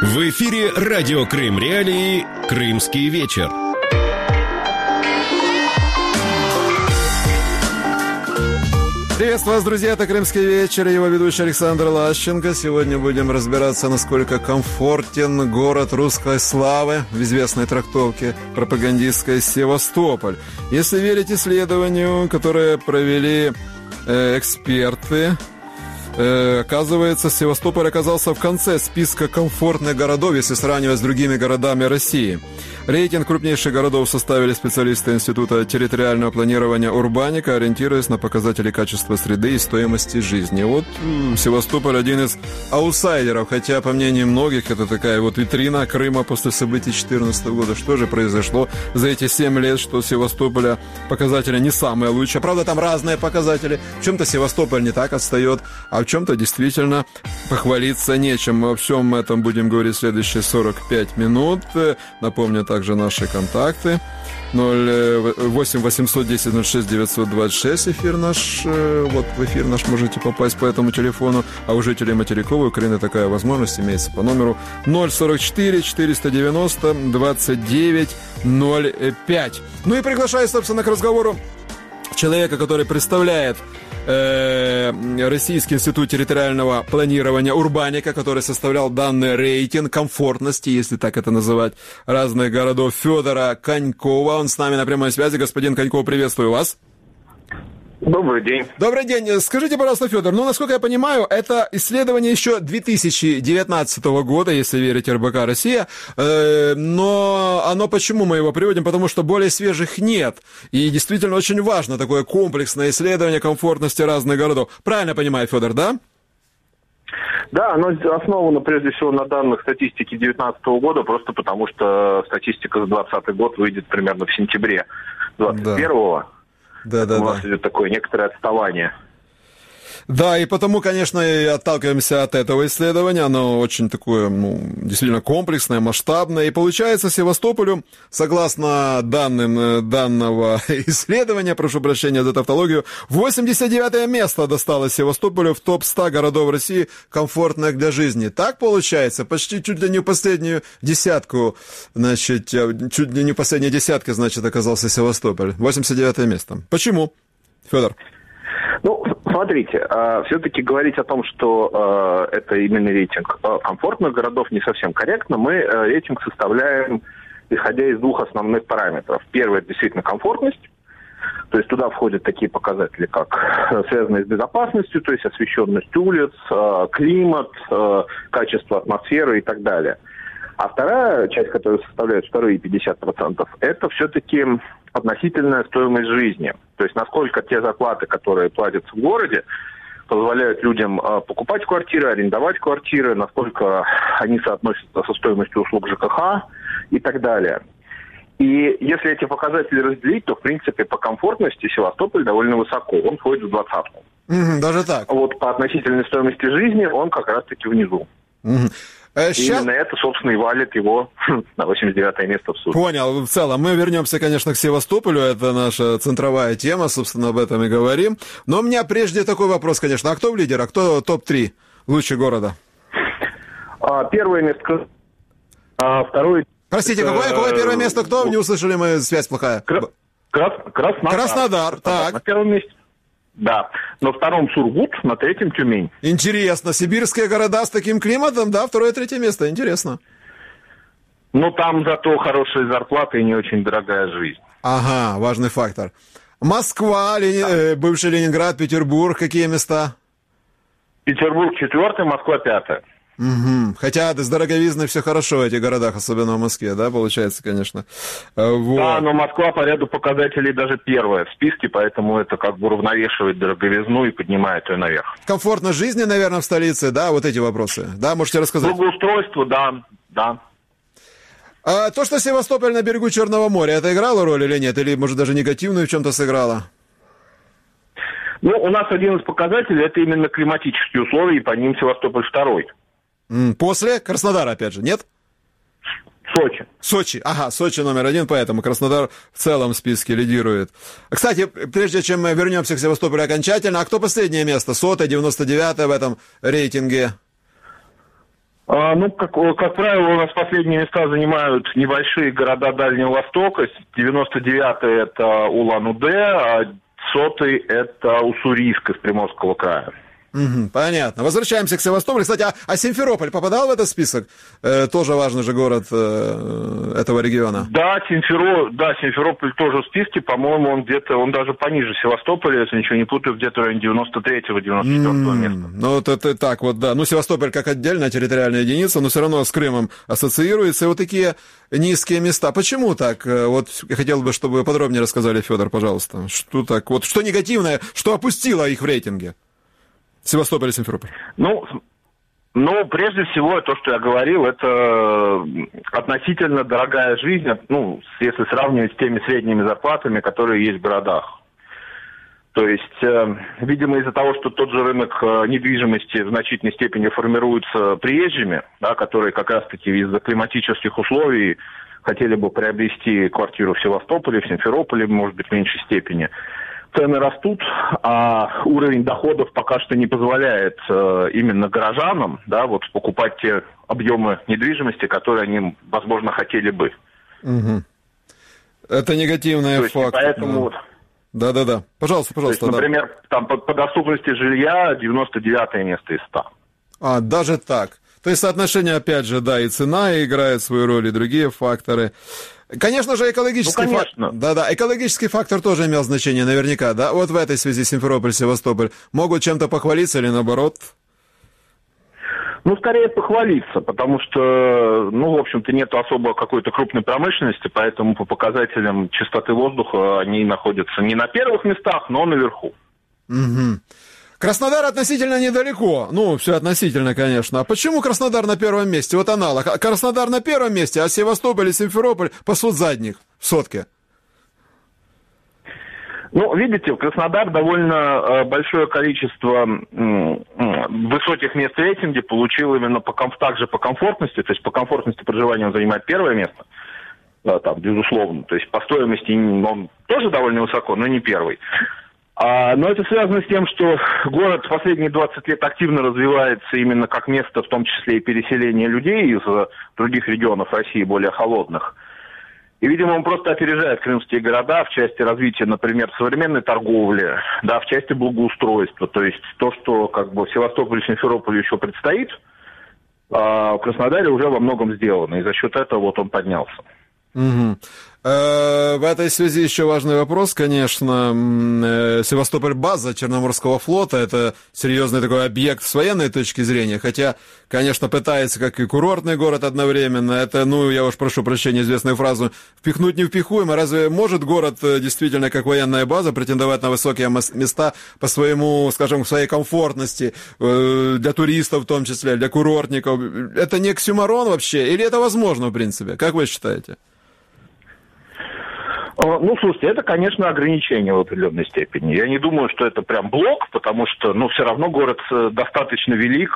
В эфире радио Крым Реалии «Крымский вечер». Приветствую вас, друзья, это «Крымский вечер», его ведущий Александр Лащенко. Сегодня будем разбираться, насколько комфортен город русской славы в известной трактовке пропагандистской Севастополь. Если верить исследованию, которое провели эксперты, оказывается, Севастополь оказался в конце списка комфортных городов, если сравнивать с другими городами России. Рейтинг крупнейших городов составили специалисты Института территориального планирования Урбаника, ориентируясь на показатели качества среды и стоимости жизни. Вот Севастополь один из аутсайдеров, хотя, по мнению многих, это такая вот витрина Крыма после событий 2014 года. Что же произошло за эти 7 лет, что Севастополя показатели не самые лучшие? Правда, там разные показатели. В чем-то Севастополь не так отстает, а в чем-то действительно похвалиться нечем. Мы о всем этом будем говорить в следующие 45 минут. Напомню также наши контакты. 08 810 06 926 эфир наш. Вот в эфир наш можете попасть по этому телефону. А у жителей материковой Украины такая возможность имеется по номеру 044 490 29 05. Ну и приглашаю, собственно, к разговору человека, который представляет Российский институт территориального планирования Урбаника, который составлял данный рейтинг комфортности, если так это называть, разных городов, Федора Конькова. Он с нами на прямой связи. Господин Коньков, приветствую вас. Добрый день. Добрый день. Скажите, пожалуйста, Федор, насколько я понимаю, это исследование еще 2019 года, если верить РБК «Россия», но оно почему мы его приводим? Потому что более свежих нет. И действительно очень важно такое комплексное исследование комфортности разных городов. Правильно понимаю, Федор, да? Да, оно основано прежде всего на данных статистики 2019 года, просто потому что статистика за 2020 год выйдет примерно в сентябре 2021. Да. У нас идет такое некоторое отставание. Да, и потому, конечно, и отталкиваемся от этого исследования. Оно очень такое, действительно комплексное, масштабное. И получается, Севастополю, согласно данным данного исследования, прошу прощения за тавтологию, 89-е место досталось Севастополю в топ-100 городов России, комфортных для жизни. Так получается? Почти чуть ли не в последнюю десятку, значит, чуть ли не в последней десятке, значит, оказался Севастополь. 89-е место. Почему, Федор? Ну, смотрите, все-таки говорить о том, что это именно рейтинг комфортных городов, не совсем корректно. Мы рейтинг составляем, исходя из двух основных параметров. Первый – это действительно комфортность. То есть туда входят такие показатели, как связанные с безопасностью, то есть освещенность улиц, климат, качество атмосферы и так далее. А вторая часть, которая составляет вторые 50%, это все-таки относительная стоимость жизни. То есть насколько те зарплаты, которые платятся в городе, позволяют людям покупать квартиры, арендовать квартиры, насколько они соотносятся со стоимостью услуг ЖКХ и так далее. И если эти показатели разделить, то, в принципе, по комфортности Севастополь довольно высоко. Он входит в 20-ку. Даже так? Вот по относительной стоимости жизни он как раз-таки внизу. Именно это, собственно, и валит его на 89-е место в суд. Понял. В целом, мы вернемся, конечно, к Севастополю. Это наша центровая тема, собственно, об этом и говорим. Но у меня прежде такой вопрос, конечно. А кто в лидерах? Кто топ-3 лучших города? Первое место. Второе... Простите, какое первое место? Кто? Не услышали мы, связь плохая. Краснодар. Краснодар, так. На первом месте. Да. На втором Сургут, на третьем Тюмень. Интересно. Сибирские города с таким климатом, да, второе, третье место. Интересно. Ну, там зато хорошие зарплаты и не очень дорогая жизнь. Ага, важный фактор. Москва, бывший Ленинград, Петербург, какие места? Петербург 4-й, Москва 5-я. Угу. Хотя с дороговизной все хорошо в этих городах, особенно в Москве, да, получается, конечно. Вот. Да, но Москва по ряду показателей даже первая в списке, поэтому это как бы уравновешивает дороговизну и поднимает ее наверх. Комфортно жизни, наверное, в столице, да, вот эти вопросы, да, можете рассказать? Благоустройство, да. А то, что Севастополь на берегу Черного моря, это играло роль или нет? Или, может, даже негативную в чем-то сыграло? Ну, у нас один из показателей – это именно климатические условия, и по ним Севастополь второй. После Краснодара, опять же, нет? Сочи. Ага, Сочи номер 1, поэтому Краснодар в целом в списке лидирует. Кстати, прежде чем мы вернемся к Севастополю окончательно, а кто последнее место? 100-е, 99-е в этом рейтинге? Как правило, у нас последние места занимают небольшие города Дальнего Востока. 99-й – это Улан-Удэ, а 100-й – это Уссурийск из Приморского края. Понятно. Возвращаемся к Севастополю. Кстати, а Симферополь попадал в этот список? Тоже важный же город этого региона. Да, Симферополь тоже в списке. По-моему, он даже пониже Севастополя, если ничего не путаю, где-то в районе 93-го, 94-го места. Ну, вот это так вот, да. Ну, Севастополь как отдельная территориальная единица, но все равно с Крымом ассоциируется. И вот такие низкие места. Почему так? Вот я хотел бы, чтобы вы подробнее рассказали, Федор, пожалуйста. Что так? Вот что негативное, что опустило их в рейтинге? Севастополь и Симферополь. Ну, прежде всего, то, что я говорил, это относительно дорогая жизнь, если сравнивать с теми средними зарплатами, которые есть в городах. То есть, видимо, из-за того, что тот же рынок недвижимости в значительной степени формируется приезжими, да, которые как раз-таки из-за климатических условий хотели бы приобрести квартиру в Севастополе, в Симферополе, может быть, в меньшей степени, цены растут, а уровень доходов пока что не позволяет именно горожанам, да, вот покупать те объемы недвижимости, которые они, возможно, хотели бы. Угу. Это негативный факт. Поэтому... Да. Пожалуйста. То есть, например, там по доступности жилья 99-е место из 100. Даже так. То есть соотношение, опять же, да, и цена играет свою роль, и другие факторы. Конечно же, экологический фактор. Да, экологический фактор тоже имел значение, наверняка, да? Вот в этой связи Симферополь, Севастополь могут чем-то похвалиться или наоборот? Скорее похвалиться, потому что, в общем-то, нет особо какой-то крупной промышленности, поэтому по показателям чистоты воздуха они находятся не на первых местах, но наверху. Угу. Краснодар относительно недалеко. Все относительно, конечно. А почему Краснодар на первом месте? Вот аналог. Краснодар на первом месте, а Севастополь и Симферополь пасут задних в сотке. Видите, в Краснодар довольно большое количество высоких мест в рейтинге получил именно также по комфортности. То есть по комфортности проживания он занимает первое место. Да, там, безусловно. То есть по стоимости он тоже довольно высоко, но не первый. Но это связано с тем, что город последние 20 лет активно развивается именно как место, в том числе и переселения людей из других регионов России, более холодных. И, видимо, он просто опережает крымские города в части развития, например, современной торговли, да, в части благоустройства. То есть то, что в Севастополе, Симферополе еще предстоит, в Краснодаре уже во многом сделано. И за счет этого он поднялся. Угу. В этой связи еще важный вопрос, конечно. Севастополь — база Черноморского флота, это серьезный такой объект с военной точки зрения, хотя, конечно, пытается как и курортный город одновременно. Это, я уж прошу прощения, известную фразу «впихнуть невпихуемо». Разве может город действительно как военная база претендовать на высокие места по своему, скажем, своей комфортности, для туристов в том числе, для курортников? Это не оксюморон вообще? Или это возможно, в принципе? Как вы считаете? Слушайте, это, конечно, ограничение в определенной степени. Я не думаю, что это прям блок, потому что, все равно город достаточно велик.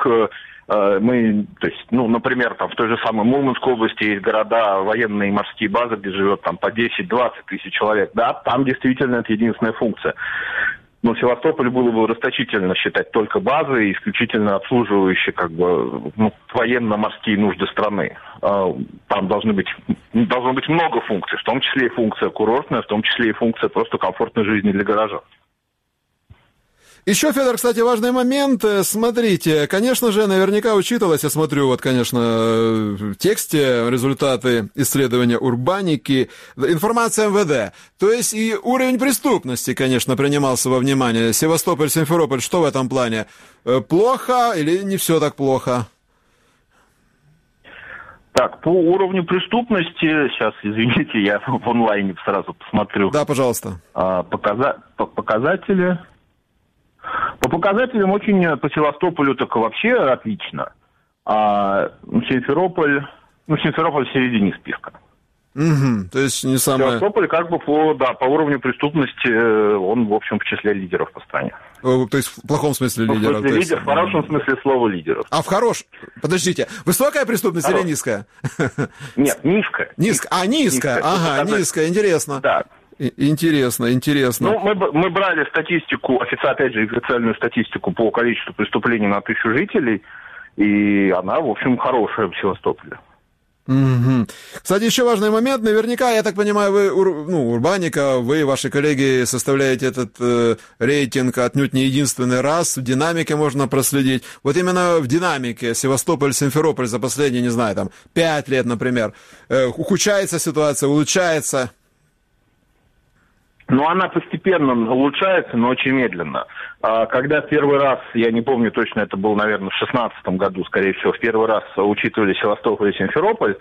Например, в той же самой Мурманской области есть города, военные и морские базы, где живет по 10-20 тысяч человек. Да, там действительно это единственная функция. Но Севастополь было бы расточительно считать только базой, исключительно обслуживающей военно-морские нужды страны. Там должно быть много функций, в том числе и функция курортная, в том числе и функция просто комфортной жизни для горожан. Еще, Федор, кстати, важный момент. Смотрите, конечно же, наверняка учитывалось, я смотрю, конечно, в тексте результаты исследования Урбаники, информация МВД. То есть и уровень преступности, конечно, принимался во внимание. Севастополь, Симферополь, что в этом плане? Плохо или не все так плохо? Так, по уровню преступности, сейчас, извините, я в онлайне сразу посмотрю. Да, пожалуйста. Показатели... По показателям очень по Севастополю так вообще отлично. А Симферополь в середине списка. Угу, то есть не самое... Севастополь по уровню преступности он, в общем, в числе лидеров по стране. То есть в плохом смысле лидеров? В смысле лидер, в хорошем смысле слова лидеров. А в хорошем? Подождите, высокая преступность или низкая? Нет, низкая. Низкая. Ага, низкая, интересно. Да. Интересно. Мы брали статистику, официальную статистику по количеству преступлений на 1000 жителей, И она, в общем, хорошая в Севастополе. Угу. Кстати, еще важный момент. Наверняка, я так понимаю, вы, Урбаника, вы и ваши коллеги составляете этот рейтинг отнюдь не единственный раз. В динамике можно проследить. Вот именно в динамике Севастополь-Симферополь за последние, не знаю, там, 5 лет, например, ухудшается ситуация, улучшается? Ну, она постепенно улучшается, но очень медленно. Когда в первый раз, я не помню точно, это было, наверное, в 2016 году, скорее всего, в первый раз учитывали Севастополь и Симферополь,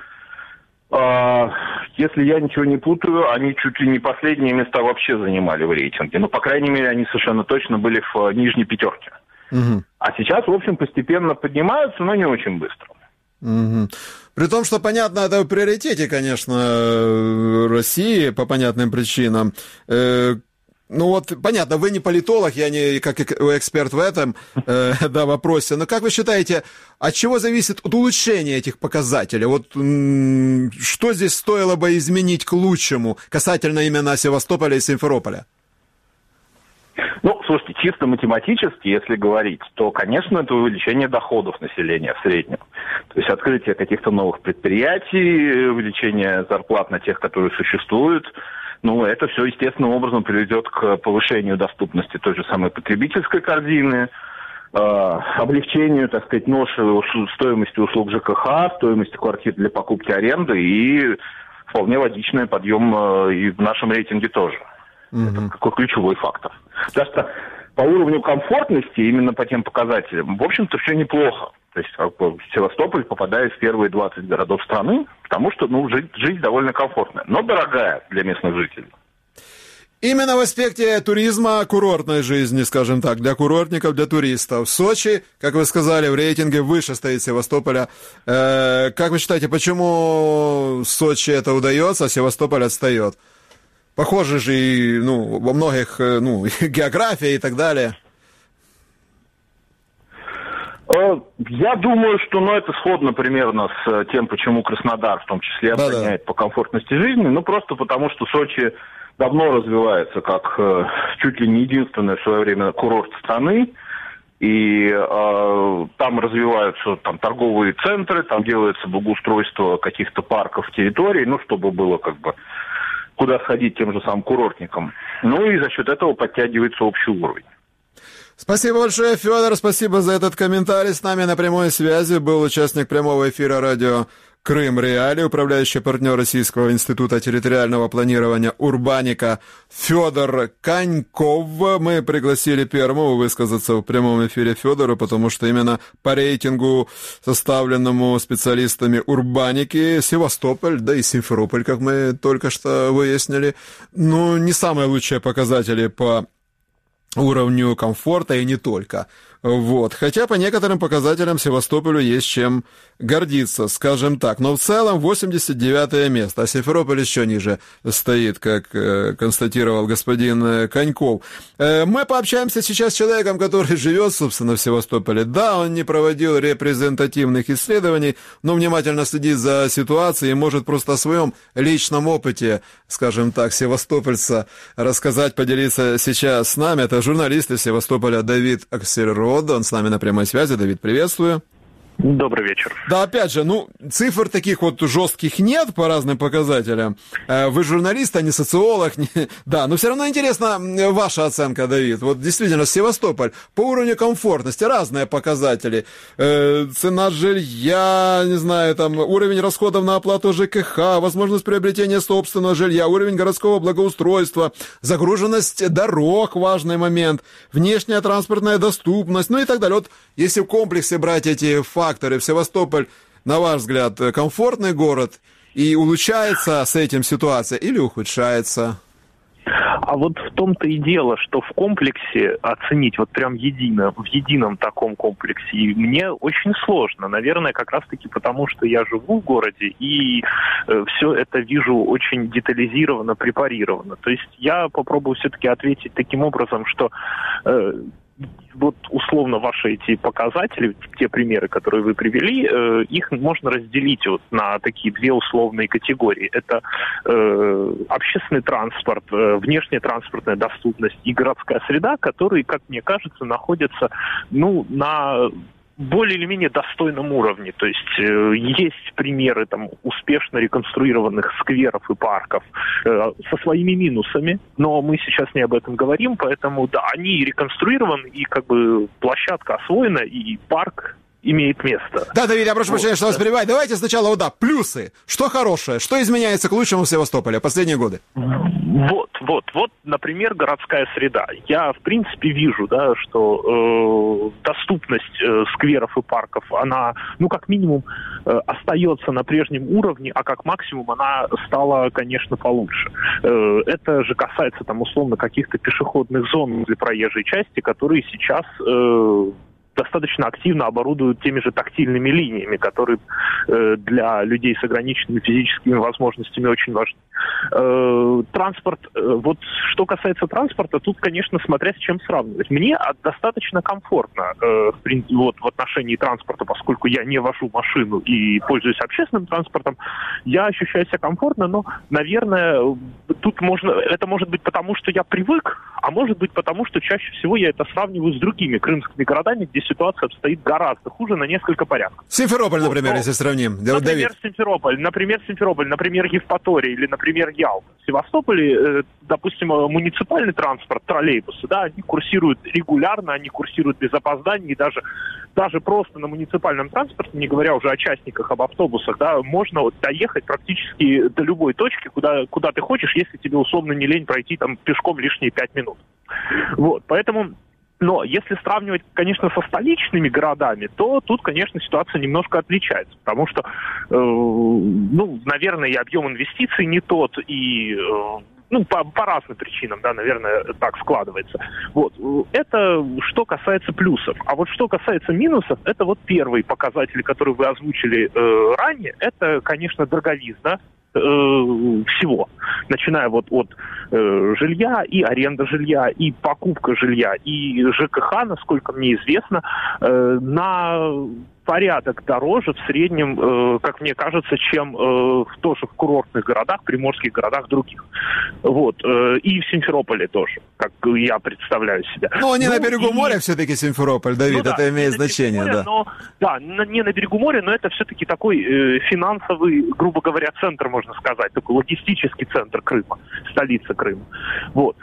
если я ничего не путаю, они чуть ли не последние места вообще занимали в рейтинге. Ну, по крайней мере, они совершенно точно были в нижней пятерке. Угу. А сейчас, в общем, постепенно поднимаются, но не очень быстро. Угу. При том, что, понятно, это в приоритете, конечно, России по понятным причинам. Ну вот, понятно, вы не политолог, я не как эксперт в этом вопросе, но как вы считаете, от чего зависит от улучшения этих показателей? Вот что здесь стоило бы изменить к лучшему касательно именно Севастополя и Симферополя? Ну, слушайте, чисто математически, если говорить, то, конечно, это увеличение доходов населения в среднем. То есть открытие каких-то новых предприятий, увеличение зарплат на тех, которые существуют. Ну, это все естественным образом приведет к повышению доступности той же самой потребительской корзины, облегчению, так сказать, ноши стоимости услуг ЖКХ, стоимости квартир для покупки аренды и вполне логичный подъем и в нашем рейтинге тоже. Это какой ключевой фактор. Потому что по уровню комфортности, именно по тем показателям, в общем-то, все неплохо. То есть Севастополь попадает в первые 20 городов страны, потому что, жизнь довольно комфортная, но дорогая для местных жителей. Именно в аспекте туризма, курортной жизни, скажем так, для курортников, для туристов. Сочи, как вы сказали, в рейтинге выше стоит Севастополя. Как вы считаете, почему Сочи это удается, а Севастополь отстает? Похоже же и, во многих, география и так далее. Я думаю, что это сходно примерно с тем, почему Краснодар в том числе обгоняет по комфортности жизни. Просто потому, что Сочи давно развивается как чуть ли не единственный в свое время курорт страны. И там развиваются торговые центры, там делается благоустройство каких-то парков, территорий, чтобы было куда сходить тем же самым курортникам. И за счет этого подтягивается общий уровень. Спасибо большое, Федор, спасибо за этот комментарий. С нами на прямой связи был участник прямого эфира радио «Крым Реалии», управляющий партнер Российского института территориального планирования «Урбаника» Федор Коньков. Мы пригласили первого высказаться в прямом эфире Федору, потому что именно по рейтингу, составленному специалистами «Урбаники», Севастополь, да и Симферополь, как мы только что выяснили, не самые лучшие показатели по уровню комфорта и не только. Хотя по некоторым показателям Севастополю есть чем гордиться, скажем так. Но в целом 89-е место, а Симферополь еще ниже стоит, как констатировал господин Коньков. Мы пообщаемся сейчас с человеком, который живет, собственно, в Севастополе. Да, он не проводил репрезентативных исследований, но внимательно следит за ситуацией и может просто о своем личном опыте, скажем так, севастопольца рассказать, поделиться сейчас с нами. Это журналист из Севастополя Давид Аксельрод. Он с нами на прямой связи. Давид, приветствую. Добрый вечер. Да, опять же, цифр таких жестких нет по разным показателям. Вы журналист, а не социолог. Да, но все равно интересна ваша оценка, Давид. Действительно, Севастополь по уровню комфортности разные показатели. Цена жилья, не знаю, уровень расходов на оплату ЖКХ, возможность приобретения собственного жилья, уровень городского благоустройства, загруженность дорог, важный момент, внешняя транспортная доступность, и так далее. Если в комплексе брать эти факторы, Севастополь, на ваш взгляд, комфортный город, и улучшается с этим ситуация или ухудшается? А в том-то и дело, что в комплексе оценить прям в едином таком комплексе мне очень сложно. Наверное, как раз-таки потому, что я живу в городе и все это вижу очень детализированно, препарировано. То есть я попробую все-таки ответить таким образом, что условно ваши эти показатели, те примеры, которые вы привели, их можно разделить на такие две условные категории. Это общественный транспорт, внешняя транспортная доступность и городская среда, которые, как мне кажется, находятся на более или менее достойном уровне. То есть есть примеры там успешно реконструированных скверов и парков со своими минусами, но мы сейчас не об этом говорим, поэтому да, они реконструированы, и как бы площадка освоена, и парк имеет место. Да, Давид, я прошу прощения, что вас перебиваю. Давайте сначала, плюсы. Что хорошее? Что изменяется к лучшему в Севастополе в последние годы? Вот, например, городская среда. Я, в принципе, вижу, да, что доступность скверов и парков, она, как минимум, остается на прежнем уровне, а как максимум она стала, конечно, получше. Это же касается, там, условно, каких-то пешеходных зон для проезжей части, которые сейчас достаточно активно оборудуют теми же тактильными линиями, которые для людей с ограниченными физическими возможностями очень важны. Транспорт, вот что касается транспорта, тут, конечно, смотря с чем сравнивать. Мне достаточно комфортно в отношении транспорта, поскольку я не вожу машину и пользуюсь общественным транспортом, я ощущаю себя комфортно, но, наверное, это может быть потому, что я привык, а может быть потому, что чаще всего я это сравниваю с другими крымскими городами, где ситуация обстоит гораздо хуже на несколько порядков. Симферополь, например, если сравним. Например, Симферополь, например, Евпатория или, например, Ялта. В Севастополе, допустим, муниципальный транспорт, троллейбусы, да, они курсируют регулярно, они курсируют без опозданий, и даже просто на муниципальном транспорте, не говоря уже о частниках, об автобусах, да, можно доехать практически до любой точки, куда ты хочешь, если тебе условно не лень пройти там пешком лишние 5 минут. Вот, поэтому... Но если сравнивать, конечно, со столичными городами, то тут, конечно, ситуация немножко отличается, потому что, наверное, и объем инвестиций не тот, и по разным причинам, да, наверное, так складывается. Вот. Это что касается плюсов. А вот что касается минусов, это вот первый показатель, который вы озвучили ранее, это, конечно, дороговизна всего, начиная вот от жилья и аренда жилья, и покупка жилья, и ЖКХ, насколько мне известно, на порядок дороже в среднем, как мне кажется, чем тоже в курортных городах, приморских городах других. Вот. И в Симферополе тоже, как я представляю себя. Но не на берегу моря все-таки Симферополь, Давид, это имеет значение, да. Не на берегу моря, но это все-таки такой финансовый, грубо говоря, центр, можно сказать, такой логистический центр Крыма, столица Крыма. Вот.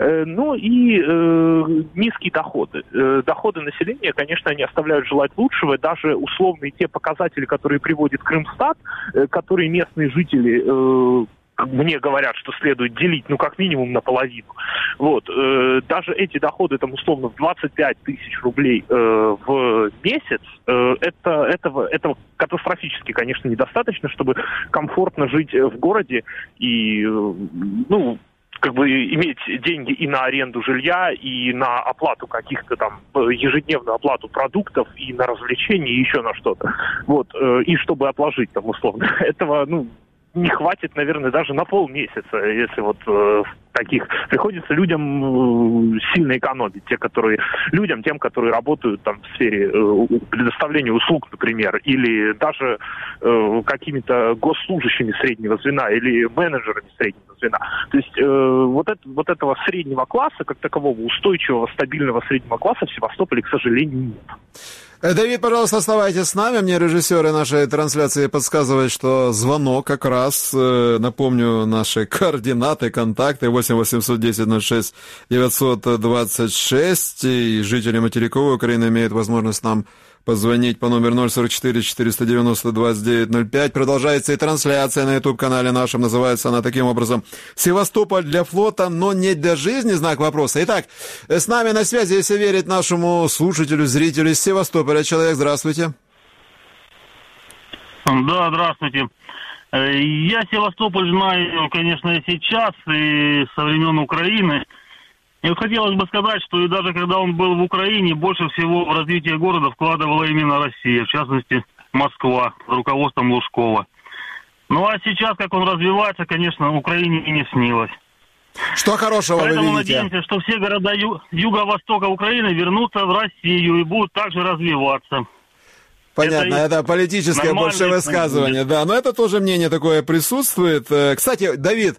Низкие доходы. Доходы населения, конечно, они оставляют желать лучшего. Даже условные те показатели, которые приводит Крымстат, которые местные жители мне говорят, что следует делить, как минимум наполовину. Вот. Даже эти доходы, там, условно, в 25 тысяч рублей в месяц, этого катастрофически, конечно, недостаточно, чтобы комфортно жить в городе и, иметь деньги и на аренду жилья, и на оплату каких-то там, ежедневную оплату продуктов, и на развлечения, и еще на что-то. Вот. И чтобы отложить там, условно. Этого, не хватит, наверное, даже на полмесяца, если таких приходится людям сильно экономить, тем, которые работают там в сфере предоставления услуг, например, или даже какими-то госслужащими среднего звена или менеджерами среднего звена. То есть этого среднего класса, как такового, устойчивого, стабильного среднего класса в Севастополе, к сожалению, нет. Давид, пожалуйста, оставайтесь с нами. Мне режиссеры нашей трансляции подсказывают, что звонок как раз, напомню, наши координаты, контакты 8 810 06 926. И жители материковой Украины имеют возможность нам позвонить по номеру 044 490 2905. Продолжается и трансляция на YouTube-канале нашем. Называется она таким образом «Севастополь для флота, но не для жизни?» Знак вопроса. Итак, с нами на связи, если верить нашему слушателю, зрителю из Севастополя. Человек, здравствуйте. Да, здравствуйте. Я Севастополь знаю, конечно, и сейчас, и со времен Украины. И хотелось бы сказать, что и даже когда он был в Украине, больше всего в развитие города вкладывала именно Россия, в частности, Москва, под руководством Лужкова. Ну а сейчас, как он развивается, конечно, Украине и не снилось. Что хорошего Поэтому вы видите? надеемся, что все города юго-востока Украины вернутся в Россию и будут также развиваться. Понятно, это политическое больше высказывание, да. Но это тоже мнение такое присутствует. Кстати, Давид,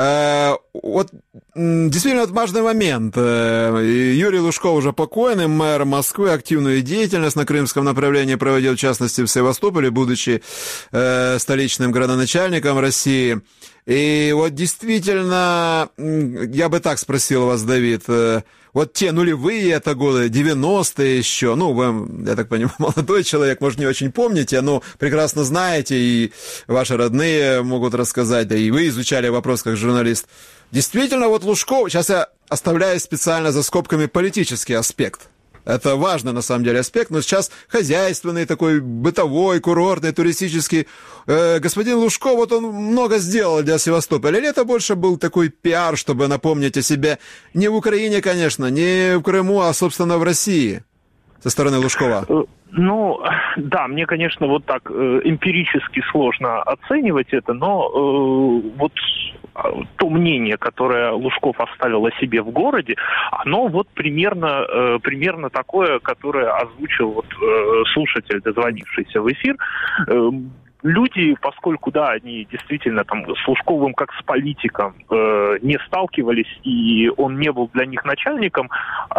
вот действительно важный момент. Юрий Лужков уже покойный, мэр Москвы, активную деятельность на крымском направлении проводил, в частности, в Севастополе, будучи столичным градоначальником России. И вот действительно, я бы так спросил вас, Давид, вот те нулевые это годы, 90-е еще, ну, вы, я так понимаю, молодой человек, может, не очень помните, но прекрасно знаете, и ваши родные могут рассказать, да и вы изучали вопрос как журналист. Действительно, вот Лужков, сейчас я оставляю специально за скобками политический аспект. Это важный, на самом деле, аспект, но сейчас хозяйственный, такой бытовой, курортный, туристический. Господин Лужков, вот он много сделал для Севастополя. Или это больше был такой пиар, чтобы напомнить о себе не в Украине, конечно, не в Крыму, а, собственно, в России со стороны Лужкова? Ну, да, мне, конечно, вот так эмпирически сложно оценивать это, но вот то мнение, которое Лужков оставил о себе в городе, оно вот примерно такое, которое озвучил вот слушатель, дозвонившийся в эфир. Люди, поскольку, да, они действительно там с Лужковым как с политиком не сталкивались, и он не был для них начальником,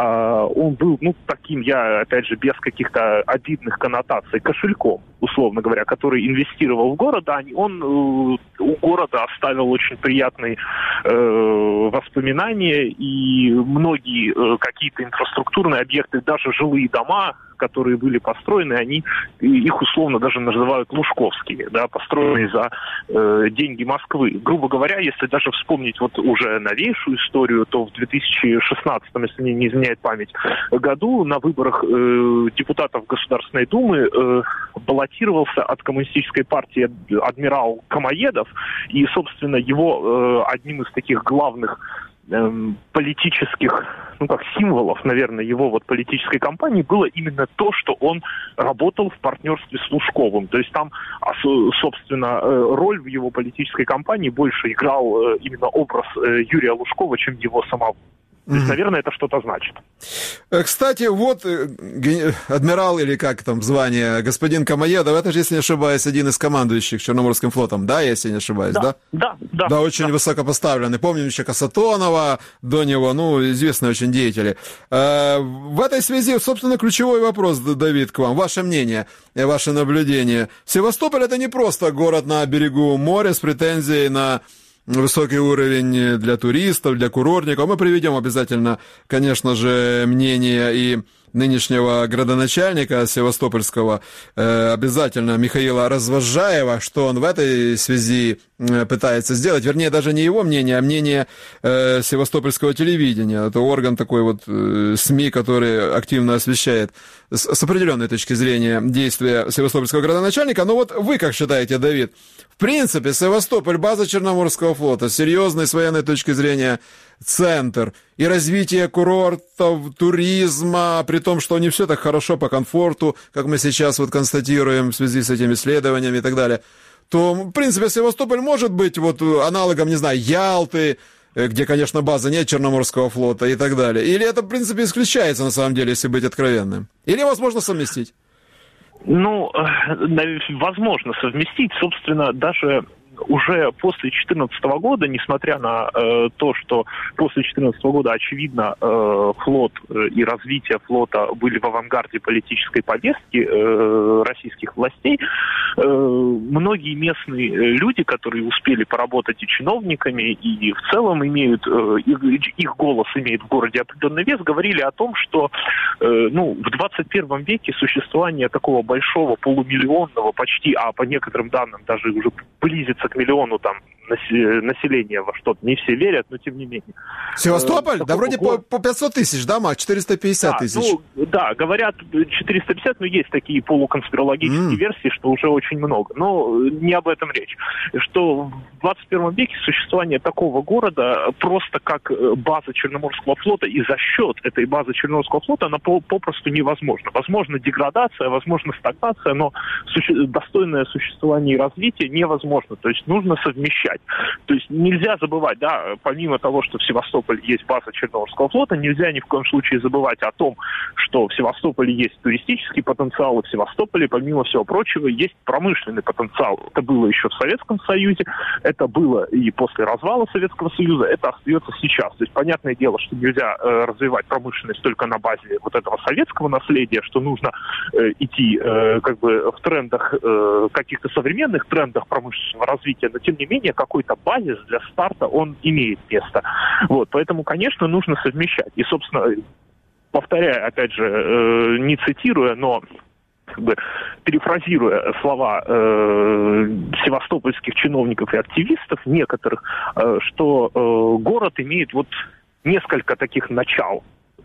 он был, ну, таким, я, опять же, без каких-то обидных коннотаций, кошельком, условно говоря, который инвестировал в город, а он у города оставил очень приятные воспоминания, и многие какие-то инфраструктурные объекты, даже жилые дома, которые были построены, их условно даже называют лужковскими, да, построенные за деньги Москвы. Грубо говоря, если даже вспомнить вот уже новейшую историю, то в 2016, если мне не изменяет память, году на выборах депутатов Государственной Думы баллотировался от коммунистической партии адмирал Камоедов, и, собственно, его одним из таких главных политических, ну как символов, наверное, его вот политической кампании было именно то, что он работал в партнерстве с Лужковым. То есть там, собственно, роль в его политической кампании больше играл именно образ Юрия Лужкова, чем его самого. То есть, наверное, это что-то значит. Кстати, вот адмирал, или как там звание, господин Камоедов, это же, если не ошибаюсь, один из командующих Черноморским флотом, да, если не ошибаюсь, да? Да, очень высокопоставленный. Помню еще Касатонова до него, ну, известные очень деятели. В этой связи, собственно, ключевой вопрос, Давид, к вам. Ваше мнение, ваше наблюдение. Севастополь — это не просто город на берегу моря с претензией на высокий уровень для туристов, для курортников. Мы приведем обязательно, конечно же, мнение и нынешнего градоначальника севастопольского, обязательно Михаила Развозжаева, что он в этой связи пытается сделать. Вернее, даже не его мнение, а мнение севастопольского телевидения. Это орган такой вот СМИ, который активно освещает с определенной точки зрения действия севастопольского градоначальника. Но вот вы как считаете, Давид? В принципе, Севастополь, база Черноморского флота, серьезный с военной точки зрения центр и развитие курортов, туризма, при том, что не все так хорошо по комфорту, как мы сейчас вот констатируем в связи с этими исследованиями и так далее, то, в принципе, Севастополь может быть вот аналогом, не знаю, Ялты, где, конечно, база нет Черноморского флота и так далее. Или это, в принципе, исключается, на самом деле, если быть откровенным? Или возможно совместить? Ну, возможно совместить, собственно, даже уже после 2014 года, несмотря на то, что после 2014 года, очевидно, флот и развитие флота были в авангарде политической повестки российских властей, многие местные люди, которые успели поработать и чиновниками, и в целом имеют, их голос имеет в городе определенный вес, говорили о том, что в 21 веке существование такого большого полумиллионного почти, а по некоторым данным даже уже близится к миллиону там населения во что-то. Не все верят, но тем не менее. Севастополь? Да вроде по 500 тысяч, да, Макс? 450 тысяч. Да, говорят 450, но есть такие полуконспирологические версии, что уже очень много. Но не об этом речь. Что в 21 веке существование такого города просто как база Черноморского флота и за счет этой базы Черноморского флота она попросту невозможна. Возможно деградация, возможно стагнация, но достойное существование и развитие невозможно. То есть нужно совмещать. совмещать. То есть нельзя забывать, да, помимо того, что в Севастополе есть база Черноморского флота, нельзя ни в коем случае забывать о том, что в Севастополе есть туристический потенциал, и в Севастополе, помимо всего прочего, есть промышленный потенциал. Это было еще в Советском Союзе, это было и после развала Советского Союза, это остается сейчас. То есть понятное дело, что нельзя развивать промышленность только на базе вот этого советского наследия, что нужно идти как бы в трендах, каких-то современных трендах промышленного развития, но тем не менее какой-то базис для старта он имеет место. Вот, поэтому, конечно, нужно совмещать. И, собственно, повторяя, опять же, не цитируя, но как бы перефразируя слова севастопольских чиновников и активистов некоторых, что город имеет вот несколько таких начал.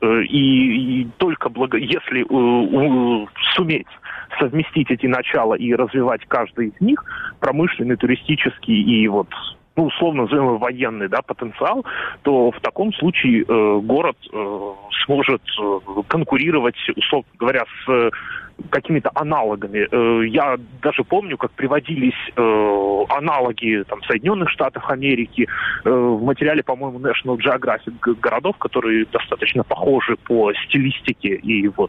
И только если суметь совместить эти начала и развивать каждый из них, промышленный, туристический и вот, ну, условно назовем его военный, да, потенциал, то в таком случае город сможет конкурировать, условно говоря, с какими-то аналогами. Я даже помню, как приводились аналоги там, Соединенных Штатов Америки в материале, по-моему, National Geographic городов, которые достаточно похожи по стилистике и вот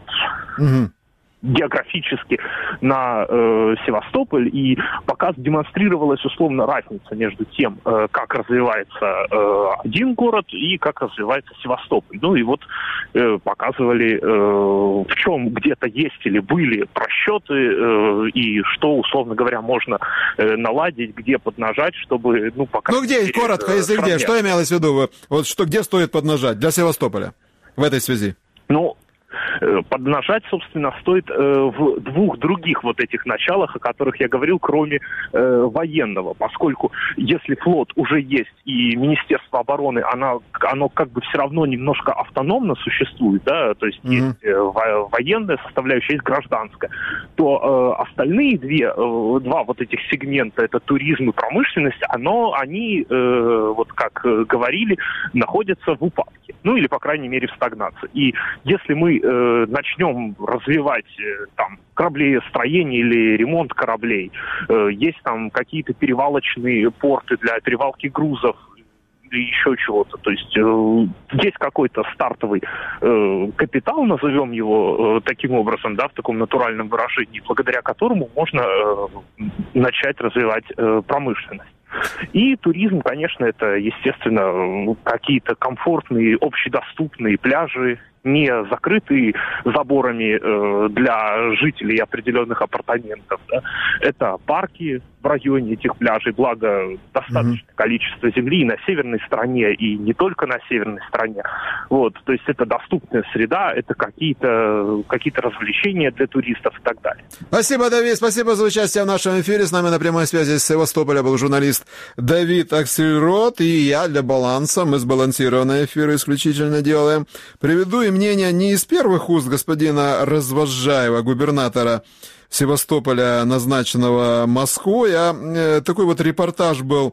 географически на Севастополь, и показ демонстрировалась условно разница между тем, как развивается один город и как развивается Севастополь. Ну и вот показывали, в чем где-то есть или были просчеты, и что, условно говоря, можно наладить, где поднажать, чтобы, ну, пока... Ну где, коротко, если где, что имелось в виду? Вот что, где стоит поднажать для Севастополя в этой связи? Ну, поднажать, собственно, стоит в двух других вот этих началах, о которых я говорил, кроме военного, поскольку если флот уже есть и Министерство обороны, оно как бы все равно немножко автономно существует, да, то есть есть военная составляющая, есть гражданская, то остальные два вот этих сегмента, это туризм и промышленность, они, вот как говорили, находятся в упадке, ну или, по крайней мере, в стагнации. И если мы начнем развивать там кораблестроение или ремонт кораблей, есть там какие-то перевалочные порты для перевалки грузов или еще чего-то. То есть есть какой-то стартовый капитал, назовем его таким образом, да, в таком натуральном выражении, благодаря которому можно начать развивать промышленность. И туризм, конечно, это, естественно, какие-то комфортные, общедоступные пляжи, не закрытые заборами для жителей определенных апартаментов. Да. Это парки в районе этих пляжей, благо достаточное количество земли и на северной стороне, и не только на северной стороне. Вот, то есть это доступная среда, это какие-то развлечения для туристов и так далее. Спасибо, Давид, спасибо за участие в нашем эфире. С нами на прямой связи с Севастополя был журналист Давид Аксельрод, и я для баланса, мы сбалансированные эфиры исключительно делаем. Приведу и мнение не из первых уст господина Развозжаева, губернатора Севастополя, назначенного Москвой, а такой вот репортаж был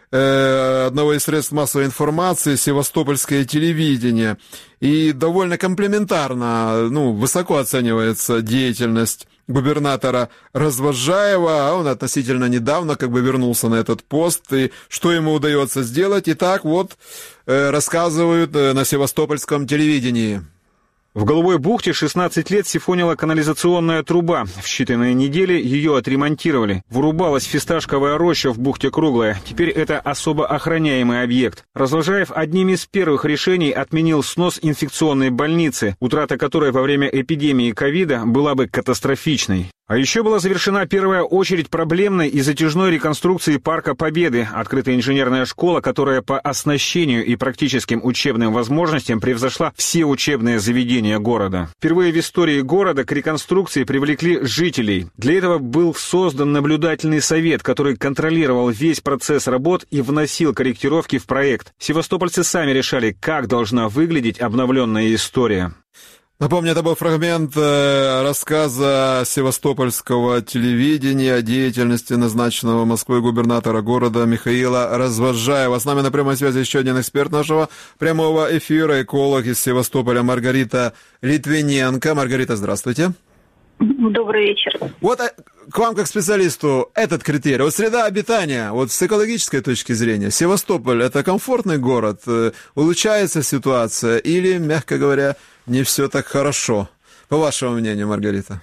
одного из средств массовой информации, севастопольское телевидение, и довольно комплиментарно, высоко оценивается деятельность губернатора Развозжаева, а он относительно недавно как бы вернулся на этот пост, и что ему удается сделать, и так вот рассказывают на севастопольском телевидении. В Голубой бухте 16 лет сифонила канализационная труба. В считанные недели ее отремонтировали. Вырубалась фисташковая роща в бухте Круглая. Теперь это особо охраняемый объект. Развозжаев одним из первых решений отменил снос инфекционной больницы, утрата которой во время эпидемии ковида была бы катастрофичной. А еще была завершена первая очередь проблемной и затяжной реконструкции Парка Победы, открытая инженерная школа, которая по оснащению и практическим учебным возможностям превзошла все учебные заведения города. Впервые в истории города к реконструкции привлекли жителей. Для этого был создан наблюдательный совет, который контролировал весь процесс работ и вносил корректировки в проект. Севастопольцы сами решали, как должна выглядеть обновленная история. Напомню, это был фрагмент рассказа севастопольского телевидения о деятельности назначенного Москвой губернатора города Михаила Развозжаева. С нами на прямой связи еще один эксперт нашего прямого эфира, эколог из Севастополя Маргарита Литвиненко. Маргарита, здравствуйте. Добрый вечер. Вот к вам как специалисту этот критерий. Вот среда обитания, вот с экологической точки зрения, Севастополь – это комфортный город? Улучшается ситуация или, мягко говоря, не все так хорошо? По вашему мнению, Маргарита.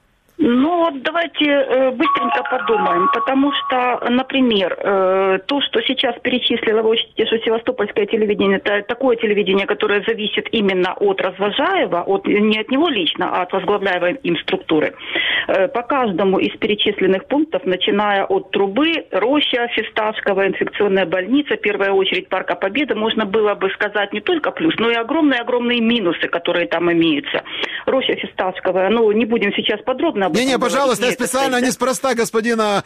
Ну, вот давайте быстренько подумаем, потому что, например, то, что сейчас перечислила, вы учтите, что севастопольское телевидение, это такое телевидение, которое зависит именно от Развожаева, не от него лично, а от возглавляемой им структуры. По каждому из перечисленных пунктов, начиная от Трубы, Роща, Фисташковая, инфекционная больница, в первую очередь Парка Победы, можно было бы сказать не только плюс, но и огромные-огромные минусы, которые там имеются. Роща, Фисташковая, не будем сейчас подробно. Не, пожалуйста, я специально неспроста господина,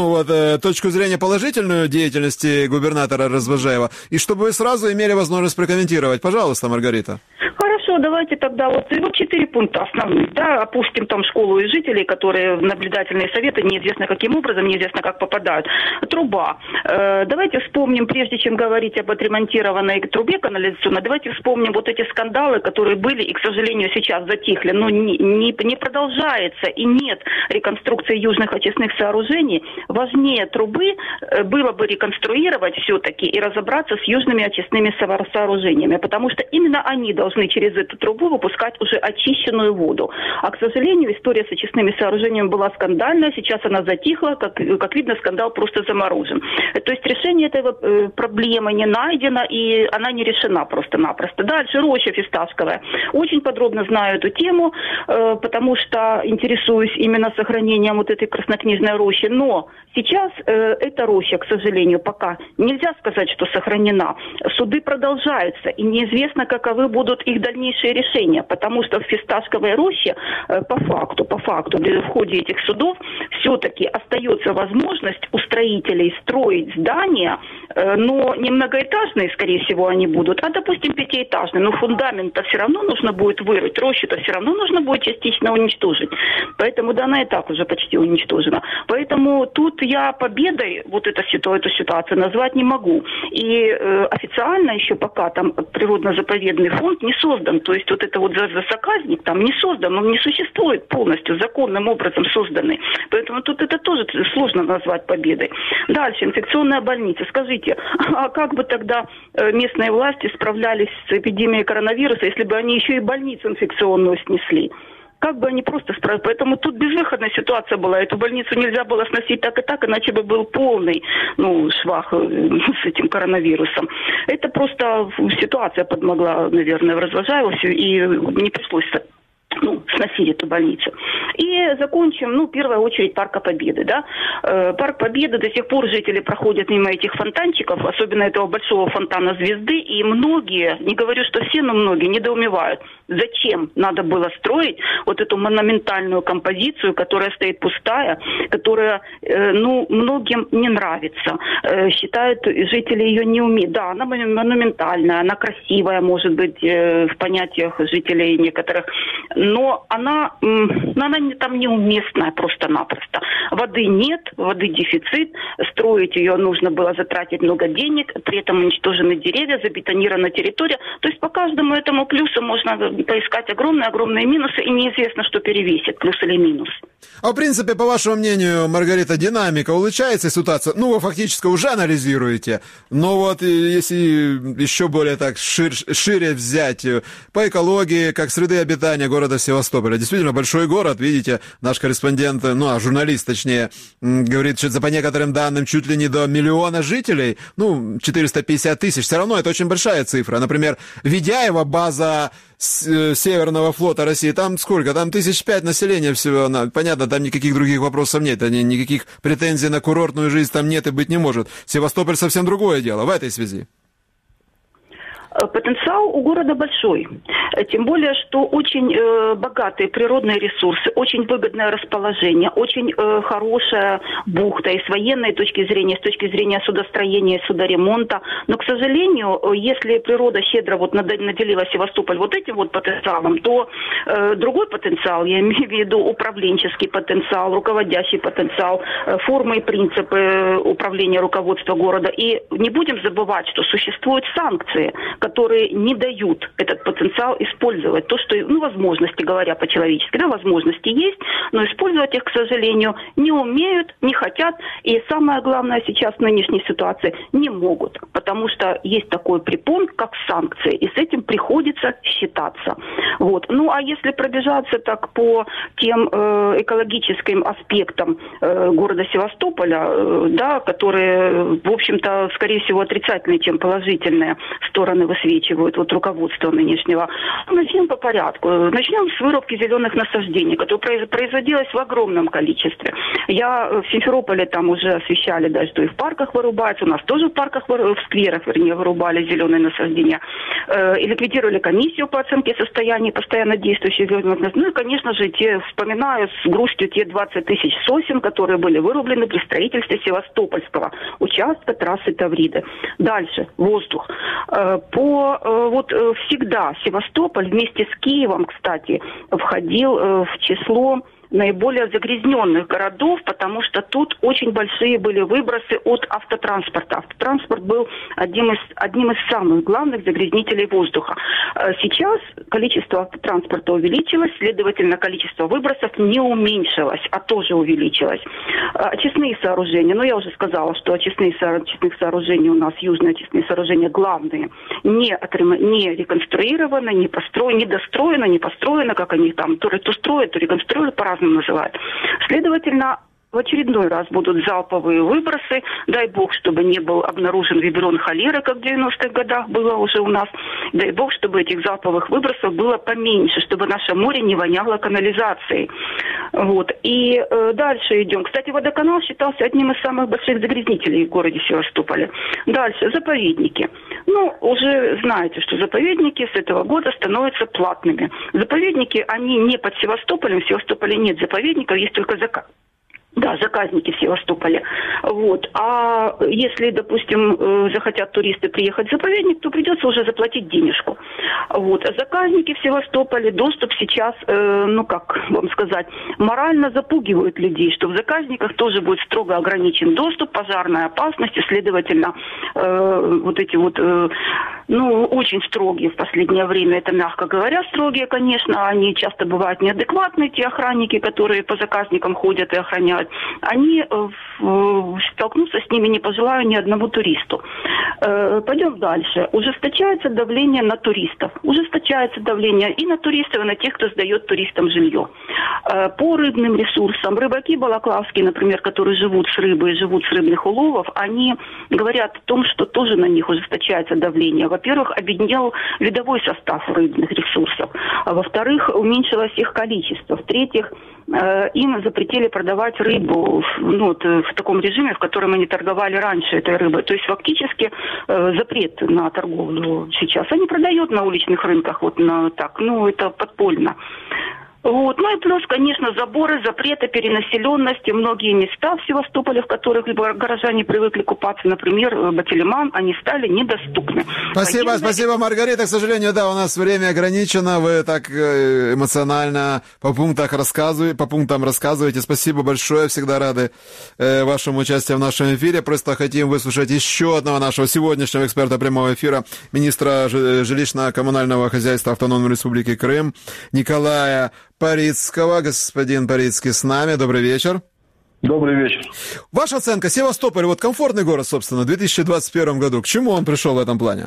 точку зрения положительную деятельности губернатора Развожаева, и чтобы вы сразу имели возможность прокомментировать. Пожалуйста, Маргарита. Хорошо, давайте тогда вот 4 пункта основных, да, опустим там школу и жителей, которые в наблюдательные советы неизвестно каким образом, неизвестно как попадают. Труба. Давайте вспомним, прежде чем говорить об отремонтированной трубе канализационной, давайте вспомним вот эти скандалы, которые были и, к сожалению, сейчас затихли, но не продолжается и нет реконструкции южных очистных сооружений. Важнее трубы было бы реконструировать все-таки и разобраться с южными очистными сооружениями, потому что именно они должны через эту трубу выпускать уже очищенную воду. А, к сожалению, история с очистными сооружениями была скандальная, сейчас она затихла, как видно, скандал просто заморожен. То есть решение этой проблемы не найдено, и она не решена просто-напросто. Дальше Роща Фисташковая. Очень подробно знаю эту тему, потому что интересуюсь именно сохранением вот этой краснокнижной рощи. Но сейчас эта роща, к сожалению, пока нельзя сказать, что сохранена. Суды продолжаются, и неизвестно, каковы будут их дальнейшие решения, потому что в Фисташковой роще по факту, в ходе этих судов все-таки остается возможность у строителей строить здания, но не многоэтажные, скорее всего, они будут, а, допустим, пятиэтажные. Но фундамент-то все равно нужно будет вырыть, рощу-то все равно нужно будет частично уничтожить. Поэтому да, она и так уже почти уничтожена. Поэтому тут я победой вот эту ситуацию назвать не могу. И официально еще пока там природно-заповедный фонд не создан. То есть вот это вот заказник там не создан, он не существует полностью, законным образом созданный. Поэтому тут это тоже сложно назвать победой. Дальше, инфекционная больница. Скажите, а как бы тогда местные власти справлялись с эпидемией коронавируса, если бы они еще и больницу инфекционную снесли? Как бы они просто справились. Поэтому тут безвыходная ситуация была. Эту больницу нельзя было сносить так и так, иначе бы был полный швах с этим коронавирусом. Это просто ситуация подмогла, наверное, в Развожаево, и не пришлось сносить эту больницу. И закончим, в первую очередь, Парка Победы. Да? Парк Победы, до сих пор жители проходят мимо этих фонтанчиков, особенно этого большого фонтана Звезды, и многие, не говорю, что все, но многие недоумевают, зачем надо было строить вот эту монументальную композицию, которая стоит пустая, которая, многим не нравится. Считают, жители ее не умеют. Да, она монументальная, она красивая, может быть, в понятиях жителей некоторых, но она там неуместная просто-напросто. Воды нет, воды дефицит, строить ее нужно было затратить много денег, при этом уничтожены деревья, забетонирована территория. То есть по каждому этому плюсу можно поискать огромные минусы, и неизвестно, что перевесит, плюс или минус. А в принципе, по вашему мнению, Маргарита, динамика улучшается ситуация? Вы фактически уже анализируете, но вот если еще более так шире взять по экологии, как среды обитания города Севастополя. Действительно большой город, видите, наш корреспондент, журналист, точнее, говорит, что по некоторым данным чуть ли не до 1 миллиона жителей, 450 тысяч, все равно это очень большая цифра. Например, Ведяево, база Северного флота России, там сколько? Там 5 населения всего. Понятно, там никаких других вопросов нет, никаких претензий на курортную жизнь там нет и быть не может. Севастополь совсем другое дело в этой связи. Потенциал у города большой. Тем более, что очень богатые природные ресурсы, очень выгодное расположение, очень хорошая бухта и с военной точки зрения, с точки зрения судостроения, судоремонта. Но, к сожалению, если природа щедро наделила Севастополь вот этим вот потенциалом, то другой потенциал, я имею в виду управленческий потенциал, руководящий потенциал, формы и принципы управления руководства города. И не будем забывать, что существуют санкции, которые не дают этот потенциал использовать. То, что, возможности, говоря по-человечески, возможности есть, но использовать их, к сожалению, не умеют, не хотят, и самое главное сейчас в нынешней ситуации не могут, потому что есть такой препон, как санкции, и с этим приходится считаться. Вот. А если пробежаться так по тем экологическим аспектам города Севастополя, которые, в общем-то, скорее всего, отрицательные, чем положительные стороны высвечивают руководство нынешнего. Начнем по порядку. Начнем с вырубки зеленых насаждений, которая производилась в огромном количестве. В Симферополе там уже освещали, даже что и в парках вырубается. У нас тоже в парках, в скверах, вырубали зеленые насаждения. И ликвидировали комиссию по оценке состояния постоянно действующих зеленых насаждений. И, конечно же, вспоминаю с грустью те 20 тысяч сосен, которые были вырублены при строительстве Севастопольского участка трассы Тавриды. Дальше. Воздух. Всегда Севастополь вместе с Киевом, кстати, входил в число наиболее загрязненных городов, потому что тут очень большие были выбросы от автотранспорта. Автотранспорт был одним из самых главных загрязнителей воздуха. Сейчас количество автотранспорта увеличилось, следовательно, количество выбросов не уменьшилось, а тоже увеличилось. Очистные сооружения, я уже сказала, что очистных сооружений у нас, южные очистные сооружения, главные, не реконструированы, не достроены, не построены, как они там то строят, то реконструируют, по-разному называют. Следовательно, в очередной раз будут залповые выбросы. Дай бог, чтобы не был обнаружен вибрион холеры, как в 90-х годах было уже у нас. Дай бог, чтобы этих залповых выбросов было поменьше, чтобы наше море не воняло канализацией. И дальше идем. Кстати, водоканал считался одним из самых больших загрязнителей в городе Севастополе. Дальше. Заповедники. Уже знаете, что заповедники с этого года становятся платными. Заповедники, они не под Севастополем. В Севастополе нет заповедников, есть только заказники в Севастополе. А если, допустим, захотят туристы приехать в заповедник, то придется уже заплатить денежку. Заказники в Севастополе, доступ сейчас, морально запугивают людей, что в заказниках тоже будет строго ограничен доступ, пожарная опасность, и, следовательно, очень строгие в последнее время, это мягко говоря, строгие, конечно, они часто бывают неадекватные, те охранники, которые по заказникам ходят и охраняют, они столкнуться с ними не пожелаю ни одному туристу. Пойдем дальше. Ужесточается давление на туристов. Ужесточается давление и на туристов, и на тех, кто сдает туристам жилье. По рыбным ресурсам. Рыбаки балаклавские, например, которые живут с рыбой, живут с рыбных уловов, они говорят о том, что тоже на них ужесточается давление. Во-первых, обеднел видовой состав рыбных ресурсов. Во-вторых, уменьшилось их количество. В-третьих, им запретили продавать рыбу в таком режиме, в котором они торговали раньше этой рыбой. То есть фактически запрет на торговлю сейчас. Они продают на уличных рынках, это подпольно. И плюс, конечно, заборы, запреты, перенаселенности, многие места в Севастополе, в которых горожане привыкли купаться, например, Батилиман, они стали недоступны. Спасибо, Маргарита. К сожалению, у нас время ограничено. Вы так эмоционально по пунктам рассказываете. Спасибо большое. Всегда рады вашему участию в нашем эфире. Просто хотим выслушать еще одного нашего сегодняшнего эксперта прямого эфира, министра жилищно-коммунального хозяйства Автономной Республики Крым Николая Парицкого. Господин Парицкий с нами. Добрый вечер. Добрый вечер. Ваша оценка. Севастополь, комфортный город, собственно, в 2021 году. К чему он пришел в этом плане?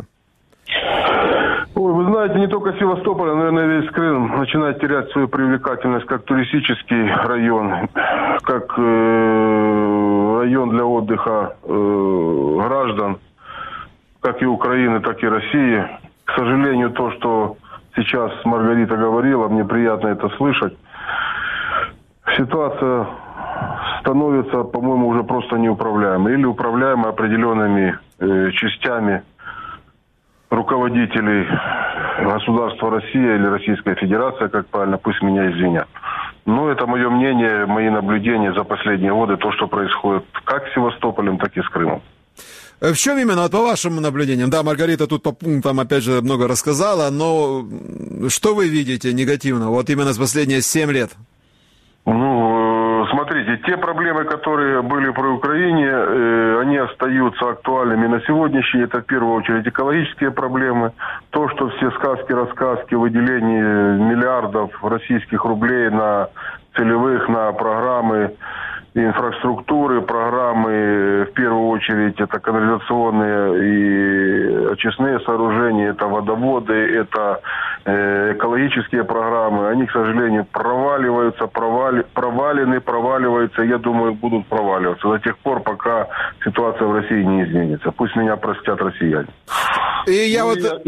Вы знаете, не только Севастополь, а, наверное, весь Крым начинает терять свою привлекательность как туристический район, как район для отдыха граждан, как и Украины, так и России. К сожалению, то, что сейчас Маргарита говорила, мне приятно это слышать. Ситуация становится, по-моему, уже просто неуправляемой. Или управляемой определенными частями руководителей государства Россия или Российская Федерация, как правильно, пусть меня извинят. Но это мое мнение, мои наблюдения за последние годы, то, что происходит как с Севастополем, так и с Крымом. В чем именно, по вашим наблюдениям? Да, Маргарита тут по пунктам, опять же, много рассказала, но что вы видите негативно, именно с последние 7 лет? Смотрите, смотрите, те проблемы, которые были при Украине, они остаются актуальными на сегодняшний. Это в первую очередь экологические проблемы. То, что все сказки-рассказки, выделение миллиардов российских рублей на целевых, на программы инфраструктуры, программы, в первую очередь, это канализационные и очистные сооружения, это водоводы, это экологические программы. Они, к сожалению, проваливаются, проваливаются, я думаю, будут проваливаться до тех пор, пока ситуация в России не изменится. Пусть меня простят россияне. И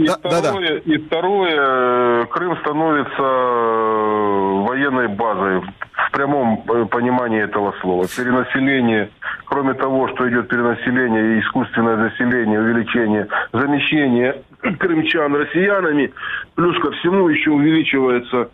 второе, Крым становится военной базой в прямом понимании этого слова. Перенаселение, кроме того, что идет перенаселение и искусственное заселение, увеличение, замещение крымчан россиянами, плюс ко всему еще увеличивается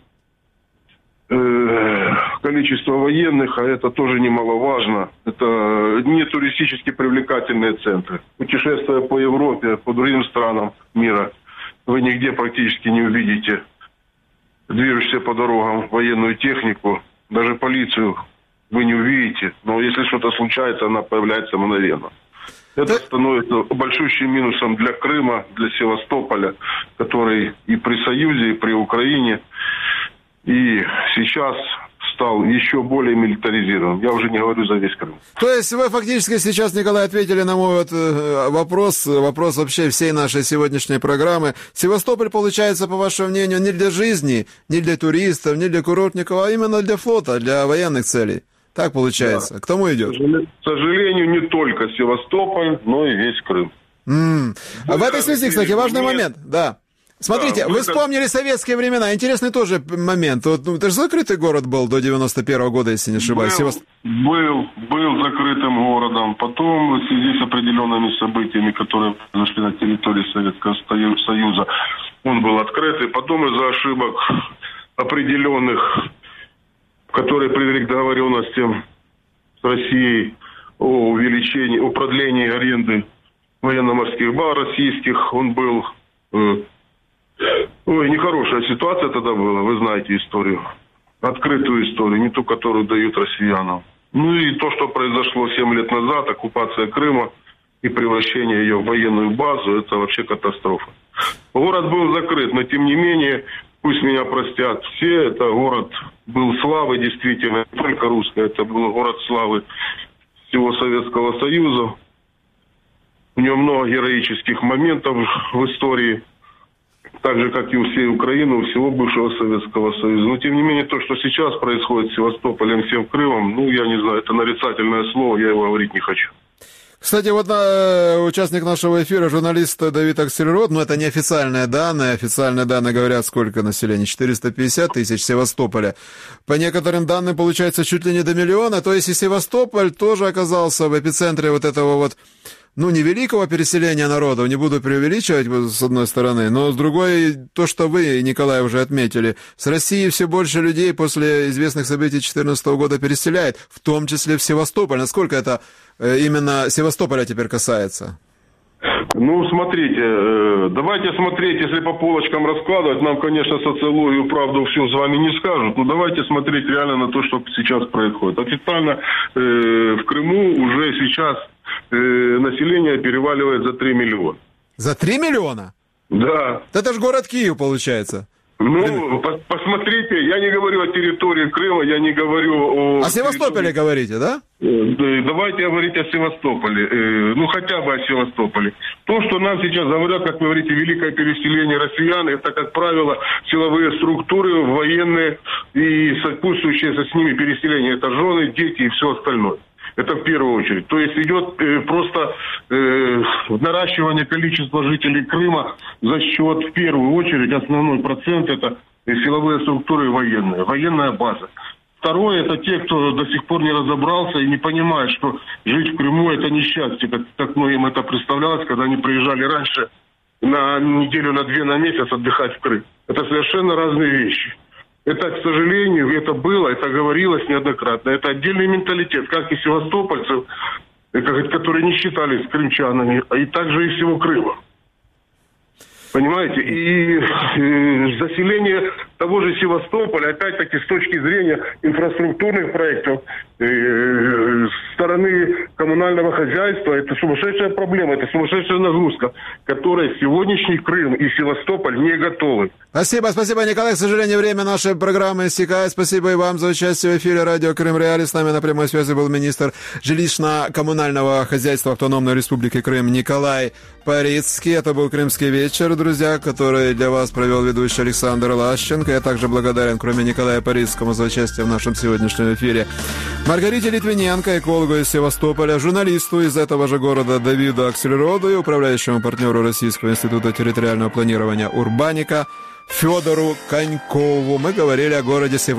количество военных, а это тоже немаловажно. Это не туристически привлекательные центры. Путешествуя по Европе, по другим странам мира, вы нигде практически не увидите движущуюся по дорогам военную технику, даже полицию вы не увидите, но если что-то случается, она появляется мгновенно. Это становится большущим минусом для Крыма, для Севастополя, который и при Союзе, и при Украине, и сейчас стал еще более милитаризирован. Я уже не говорю за весь Крым. То есть вы фактически сейчас, Николай, ответили на мой вопрос вообще всей нашей сегодняшней программы. Севастополь, получается, по вашему мнению, не для жизни, не для туристов, не для курортников, а именно для флота, для военных целей. Так получается. Да. К тому идет. К сожалению, не только Севастополь, но и весь Крым. В этой связи, кстати, важный момент. Да. Смотрите, вы вспомнили советские времена. Интересный тоже момент. Вот, это же закрытый город был до 91-го года, если не ошибаюсь. Был закрытым городом. Потом, в связи с определенными событиями, которые произошли на территории Советского Союза, он был открытый. Потом из-за ошибок определенных, которые привели к договоренностям с Россией о увеличении, о продлении аренды военно-морских баз российских, он был... нехорошая ситуация тогда была, вы знаете историю. Открытую историю, не ту, которую дают россиянам. Ну и то, что произошло 7 лет назад, оккупация Крыма и превращение ее в военную базу, это вообще катастрофа. Город был закрыт, но тем не менее, пусть меня простят все, это город был славы действительно, не только русский, это был город славы всего Советского Союза. У него много героических моментов в истории. Так же, как и у всей Украины, у всего бывшего Советского Союза. Но, тем не менее, то, что сейчас происходит с Севастополем, всем Крымом, я не знаю, это нарицательное слово, я его говорить не хочу. Кстати, вот участник нашего эфира, журналист Давид Аксельрод, это не официальные данные говорят, сколько населения, 450 тысяч Севастополя. По некоторым данным, получается, чуть ли не до 1 миллиона, то есть и Севастополь тоже оказался в эпицентре вот этого вот, невеликого переселения народов, не буду преувеличивать с одной стороны, но с другой, то, что вы, Николай, уже отметили, с России все больше людей после известных событий 2014 года переселяет, в том числе в Севастополь. Насколько это именно Севастополя теперь касается? Смотрите, давайте смотреть, если по полочкам раскладывать, нам, конечно, социологию, правду всю с вами не скажут, но давайте смотреть реально на то, что сейчас происходит. Официально в Крыму уже сейчас население переваливает за 3 миллиона. За 3 миллиона? Да. Это же город Киев, получается. Посмотрите, я не говорю о территории Крыма, я не говорю о... О Севастополе говорите, да? Давайте говорить о Севастополе, хотя бы о Севастополе. То, что нам сейчас говорят, как вы говорите, великое переселение россиян, это, как правило, силовые структуры, военные и сопутствующие с ними переселение. Это жены, дети и все остальное. Это в первую очередь. То есть идет просто наращивание количества жителей Крыма за счет, в первую очередь, основной процент это силовые структуры и военные. Военная база. Второе, это те, кто до сих пор не разобрался и не понимает, что жить в Крыму это несчастье, как многим это представлялось, когда они приезжали раньше на неделю, на 2, на месяц отдыхать в Крым. Это совершенно разные вещи. Это, к сожалению, это было, это говорилось неоднократно. Это отдельный менталитет, как и севастопольцев, которые не считались крымчанами, и также и всего Крыма. Понимаете? И заселение того же Севастополя, опять-таки, с точки зрения инфраструктурных проектов, с стороны коммунального хозяйства, это сумасшедшая проблема, это сумасшедшая нагрузка, которой сегодняшний Крым и Севастополь не готовы. Спасибо, Николай. К сожалению, время нашей программы истекает. Спасибо и вам за участие в эфире радио Крым Реалии. С нами на прямой связи был министр жилищно-коммунального хозяйства Автономной Республики Крым Николай Парицкий. Это был «Крымский вечер», друзья, который для вас провел ведущий Александр Лащенко. Я также благодарен, кроме Николая Парицкого, за участие в нашем сегодняшнем эфире Маргарите Литвиненко, экологу из Севастополя, журналисту из этого же города Давиду Аксельроду и управляющему партнеру Российского института территориального планирования Урбаника Федору Конькову. Мы говорили о городе Севастополе.